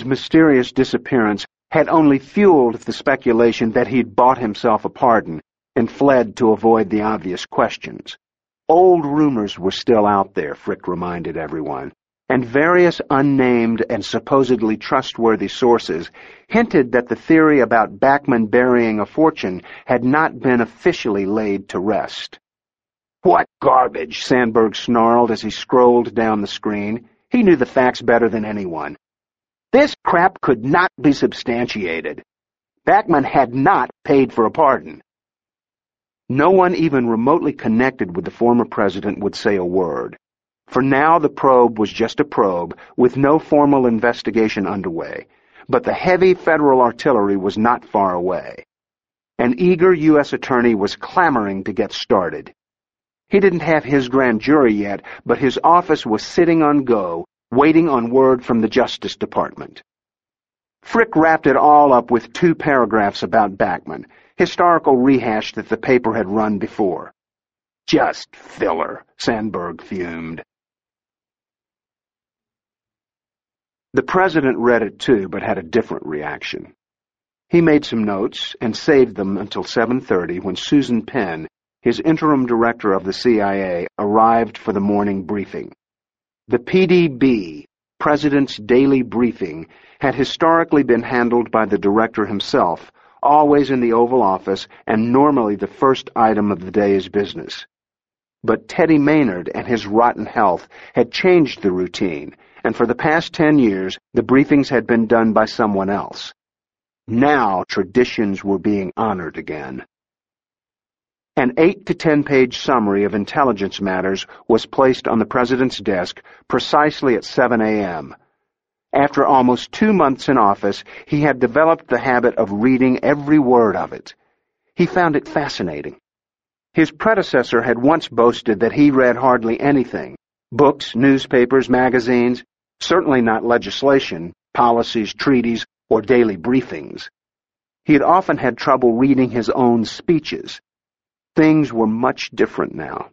mysterious disappearance had only fueled the speculation that he'd bought himself a pardon and fled to avoid the obvious questions. Old rumors were still out there, Frick reminded everyone, and various unnamed and supposedly trustworthy sources hinted that the theory about Bachman burying a fortune had not been officially laid to rest. "What garbage!" Sandberg snarled as he scrolled down the screen. He knew the facts better than anyone. This crap could not be substantiated. Bachman had not paid for a pardon. No one even remotely connected with the former president would say a word. For now, the probe was just a probe, with no formal investigation underway. But the heavy federal artillery was not far away. An eager U.S. attorney was clamoring to get started. He didn't have his grand jury yet, but his office was sitting on go, waiting on word from the Justice Department. Frick wrapped it all up with 2 paragraphs about Bachman, historical rehash that the paper had run before. Just filler, Sandberg fumed. The president read it too, but had a different reaction. He made some notes and saved them until 7:30 when Susan Penn, his interim director of the CIA, arrived for the morning briefing. The PDB, President's Daily Briefing, had historically been handled by the director himself, always in the Oval Office and normally the first item of the day's business. But Teddy Maynard and his rotten health had changed the routine, and for the past 10 years, the briefings had been done by someone else. Now traditions were being honored again. An 8 to 10-page summary of intelligence matters was placed on the president's desk precisely at 7 a.m. After almost 2 months in office, he had developed the habit of reading every word of it. He found it fascinating. His predecessor had once boasted that he read hardly anything: books, newspapers, magazines, certainly not legislation, policies, treaties, or daily briefings. He had often had trouble reading his own speeches. Things were much different now.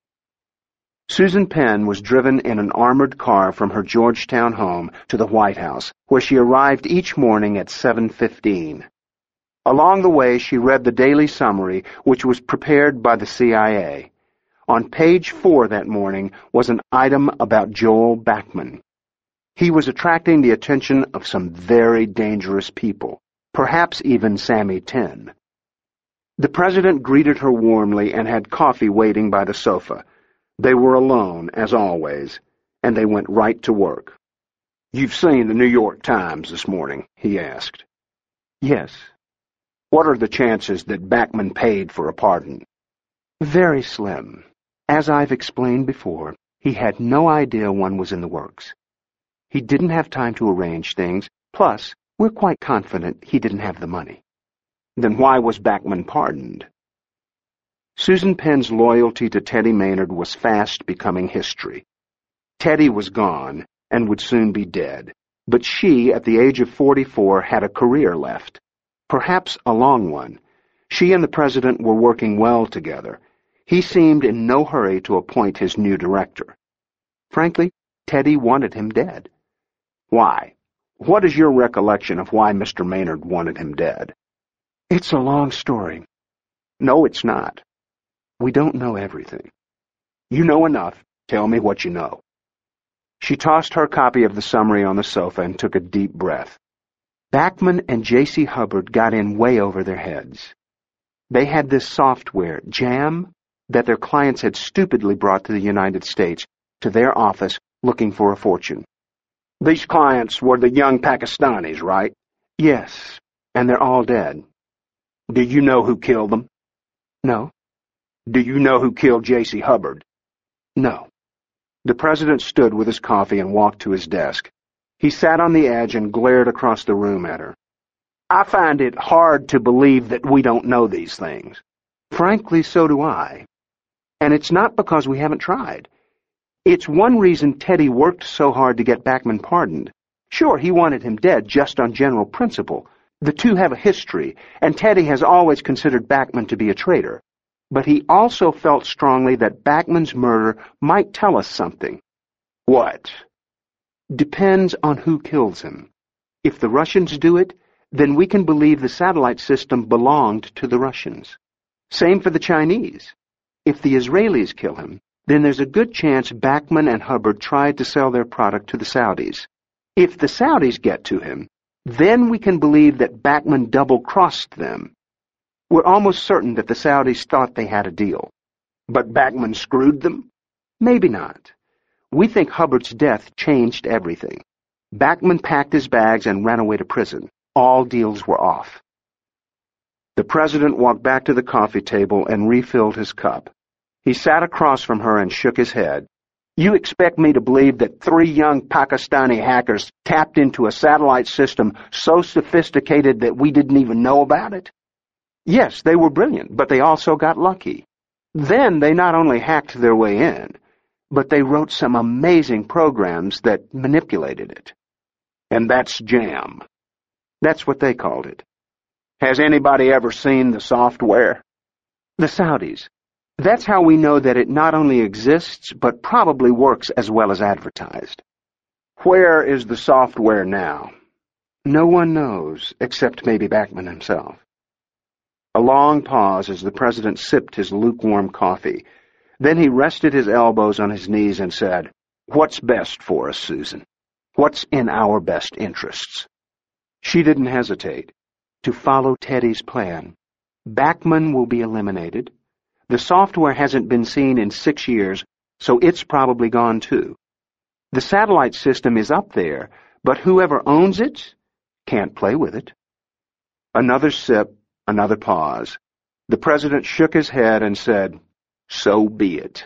Susan Penn was driven in an armored car from her Georgetown home to the White House, where she arrived each morning at 7:15. Along the way, she read the daily summary, which was prepared by the CIA. On page 4 that morning was an item about Joel Bachman. He was attracting the attention of some very dangerous people, perhaps even Sammy Tin. The president greeted her warmly and had coffee waiting by the sofa. They were alone, as always, and they went right to work. "You've seen the New York Times this morning?" he asked. "Yes." "What are the chances that Bachman paid for a pardon?" "Very slim. As I've explained before, he had no idea one was in the works. He didn't have time to arrange things, plus, we're quite confident he didn't have the money." "Then why was Bachman pardoned?" Susan Penn's loyalty to Teddy Maynard was fast becoming history. Teddy was gone and would soon be dead, but she, at the age of 44, had a career left. Perhaps a long one. She and the president were working well together. He seemed in no hurry to appoint his new director. Frankly, Teddy wanted him dead. Why? What is your recollection of why Mr. Maynard wanted him dead? It's a long story. No, it's not. We don't know everything. You know enough. Tell me what you know. She tossed her copy of the summary on the sofa and took a deep breath. Bachman and J.C. Hubbard got in way over their heads. They had this software, JAM, that their clients had stupidly brought to the United States, to their office, looking for a fortune. These clients were the young Pakistanis, right? Yes, and they're all dead. Do you know who killed them? No. Do you know who killed J.C. Hubbard? No. The president stood with his coffee and walked to his desk. He sat on the edge and glared across the room at her. I find it hard to believe that we don't know these things. Frankly, so do I. And it's not because we haven't tried. It's one reason Teddy worked so hard to get Bachman pardoned. Sure, he wanted him dead just on general principle. The two have a history, and Teddy has always considered Bachman to be a traitor. But he also felt strongly that Bachman's murder might tell us something. What? Depends on who kills him. If the Russians do it, then we can believe the satellite system belonged to the Russians. Same for the Chinese. If the Israelis kill him, then there's a good chance Bachman and Hubbard tried to sell their product to the Saudis. If the Saudis get to him, then we can believe that Bachman double-crossed them. We're almost certain that the Saudis thought they had a deal. But Bachman screwed them? Maybe not. We think Hubbard's death changed everything. Bachman packed his bags and ran away to prison. All deals were off. The president walked back to the coffee table and refilled his cup. He sat across from her and shook his head. You expect me to believe that 3 young Pakistani hackers tapped into a satellite system so sophisticated that we didn't even know about it? Yes, they were brilliant, but they also got lucky. Then they not only hacked their way in, but they wrote some amazing programs that manipulated it. And that's jam. That's what they called it. Has anybody ever seen the software? The Saudis. That's how we know that it not only exists, but probably works as well as advertised. Where is the software now? No one knows, except maybe Bachman himself. A long pause as the president sipped his lukewarm coffee. Then he rested his elbows on his knees and said, What's best for us, Susan? What's in our best interests? She didn't hesitate. To follow Teddy's plan. Bachman will be eliminated. The software hasn't been seen in 6 years, so it's probably gone too. The satellite system is up there, but whoever owns it can't play with it. Another sip, another pause. The president shook his head and said, So be it.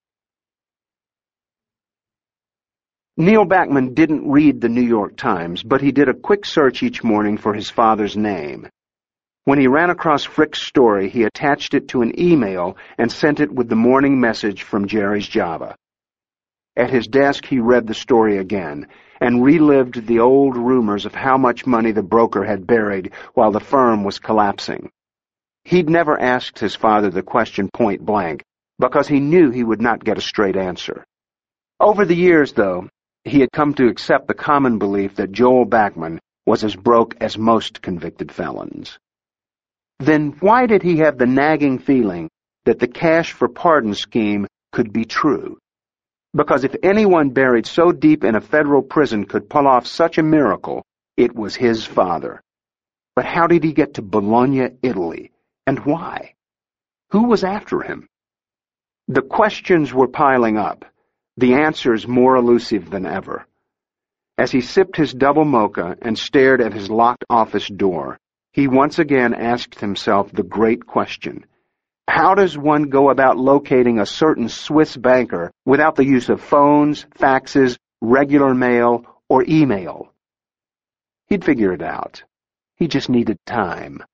Neil Bachman didn't read the New York Times, but he did a quick search each morning for his father's name. When he ran across Frick's story, he attached it to an email and sent it with the morning message from Jerry's Java. At his desk, he read the story again and relived the old rumors of how much money the broker had buried while the firm was collapsing. He'd never asked his father the question point blank because he knew he would not get a straight answer. Over the years, though, he had come to accept the common belief that Joel Bachman was as broke as most convicted felons. Then why did he have the nagging feeling that the cash for pardon scheme could be true? Because if anyone buried so deep in a federal prison could pull off such a miracle, it was his father. But how did he get to Bologna, Italy? And why? Who was after him? The questions were piling up, the answers more elusive than ever. As he sipped his double mocha and stared at his locked office door, he once again asked himself the great question. How does one go about locating a certain Swiss banker without the use of phones, faxes, regular mail, or email? He'd figure it out. He just needed time.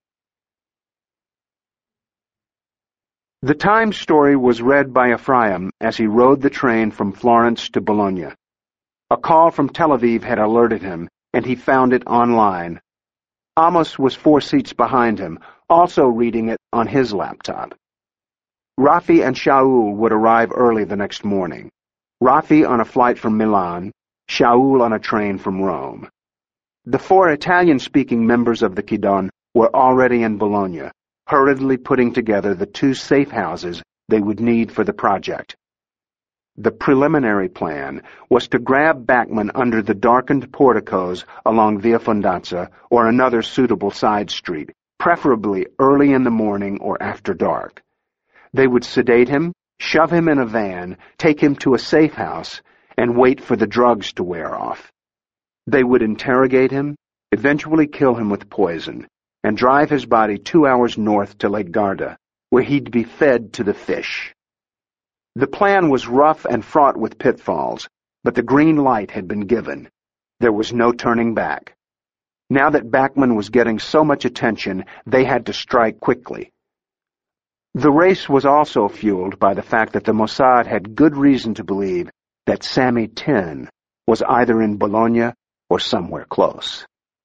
The Times story was read by Ephraim as he rode the train from Florence to Bologna. A call from Tel Aviv had alerted him, and he found it online. Amos was 4 seats behind him, also reading it on his laptop. Rafi and Shaul would arrive early the next morning. Rafi on a flight from Milan, Shaul on a train from Rome. The 4 Italian-speaking members of the Kidon were already in Bologna, hurriedly putting together the 2 safe houses they would need for the project. The preliminary plan was to grab Bachman under the darkened porticos along Via Fondazza or another suitable side street, preferably early in the morning or after dark. They would sedate him, shove him in a van, take him to a safe house, and wait for the drugs to wear off. They would interrogate him, eventually kill him with poison, and drive his body 2 hours north to Lake Garda, where he'd be fed to the fish. The plan was rough and fraught with pitfalls, but the green light had been given. There was no turning back. Now that Bachman was getting so much attention, they had to strike quickly. The race was also fueled by the fact that the Mossad had good reason to believe that Sammy Tin was either in Bologna or somewhere close.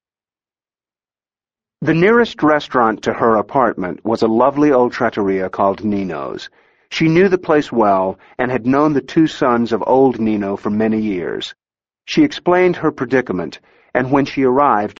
The nearest restaurant to her apartment was a lovely old trattoria called Nino's. She knew the place well and had known the 2 sons of old Nino for many years. She explained her predicament, and when she arrived,